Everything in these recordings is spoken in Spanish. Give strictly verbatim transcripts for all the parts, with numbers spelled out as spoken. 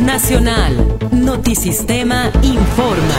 Nacional. Notisistema informa.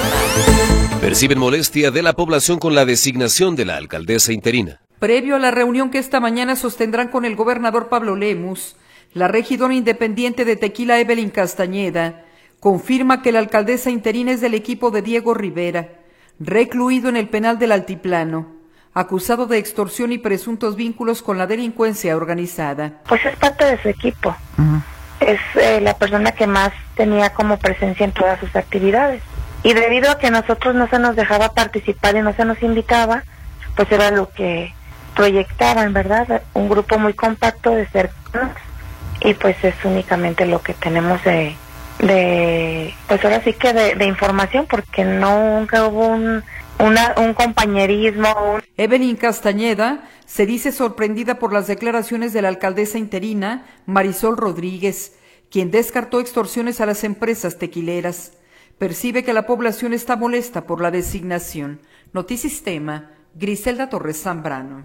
Perciben molestia de la población con la designación de la alcaldesa interina. Previo a la reunión que esta mañana sostendrán con el gobernador Pablo Lemus, la regidora independiente de Tequila, Evelyn Castañeda, confirma que la alcaldesa interina es del equipo de Diego Rivera, recluido en el penal del Altiplano, acusado de extorsión y presuntos vínculos con la delincuencia organizada. Pues es parte de su equipo. Uh-huh. Es eh, la persona que más tenía como presencia en todas sus actividades. Y debido a que nosotros no se nos dejaba participar y no se nos invitaba, pues era lo que proyectaban, ¿verdad? Un grupo muy compacto de cercanos, y pues es únicamente lo que tenemos de, de pues ahora sí que de, de información, porque nunca hubo un, una, un compañerismo. Un... Evelyn Castañeda se dice sorprendida por las declaraciones de la alcaldesa interina, Marisol Rodríguez, quien descartó extorsiones a las empresas tequileras. Percibe que la población está molesta por la designación. Notisistema, Griselda Torres Zambrano.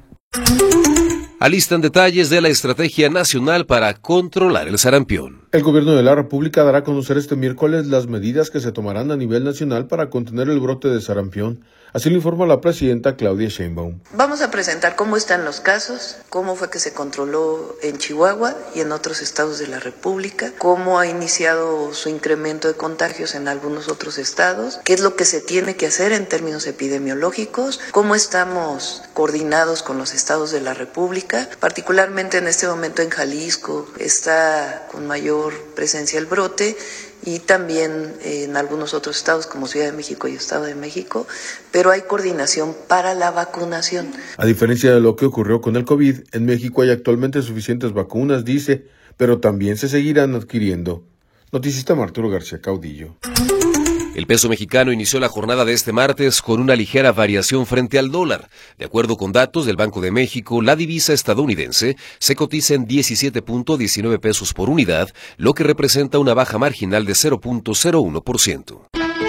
Alistan detalles de la estrategia nacional para controlar el sarampión. El gobierno de la República dará a conocer este miércoles las medidas que se tomarán a nivel nacional para contener el brote de sarampión. Así lo informa la presidenta Claudia Sheinbaum. Vamos a presentar cómo están los casos, cómo fue que se controló en Chihuahua y en otros estados de la República, cómo ha iniciado su incremento de contagios en algunos otros estados, qué es lo que se tiene que hacer en términos epidemiológicos, cómo estamos coordinados con los estados de la República, particularmente en este momento en Jalisco está con mayor presencia el brote, y también en algunos otros estados como Ciudad de México y Estado de México, pero hay coordinación para la vacunación. A diferencia de lo que ocurrió con el COVID, en México hay actualmente suficientes vacunas, dice, pero también se seguirán adquiriendo. Noticista Arturo García Caudillo. El peso mexicano inició la jornada de este martes con una ligera variación frente al dólar. De acuerdo con datos del Banco de México, la divisa estadounidense se cotiza en diecisiete punto diecinueve pesos por unidad, lo que representa una baja marginal de cero punto cero uno por ciento.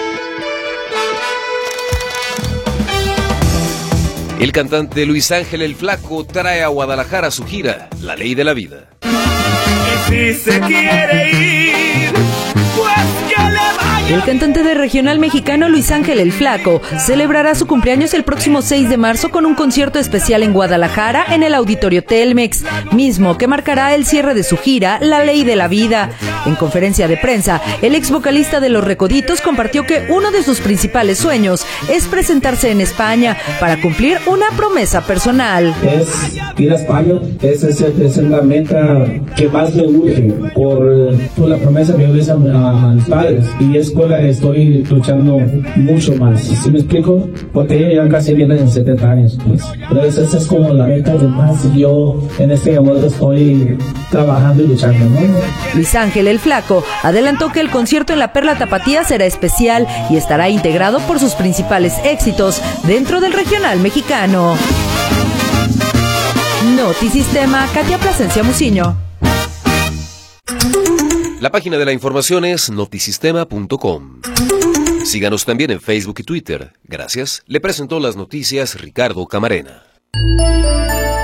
El cantante Luis Ángel el Flaco trae a Guadalajara su gira, La Ley de la Vida. Y si se quiere ir, pues que le vaya. El cantante de regional mexicano Luis Ángel el Flaco celebrará su cumpleaños el próximo seis de marzo con un concierto especial en Guadalajara en el Auditorio Telmex, mismo que marcará el cierre de su gira La Ley de la Vida. En conferencia de prensa, el ex vocalista de Los Recoditos compartió que uno de sus principales sueños es presentarse en España para cumplir una promesa personal. Es ir a España, esa es, es la meta que más me urge por, por la promesa que yo le hice a, a mis padres, y es por la que estoy luchando mucho más. ¿Sí me explico? Porque ellos ya casi vienen setenta años, pues. Entonces esa es como la meta que más yo en este momento estoy trabajando y luchando, ¿no? Luis Ángel el Flaco adelantó que el concierto en la Perla Tapatía será especial y estará integrado por sus principales éxitos dentro del regional mexicano. Notisistema, Katia Plasencia Muciño. La página de la información es notisistema punto com. Síganos también en Facebook y Twitter. Gracias. Le presentó las noticias Ricardo Camarena.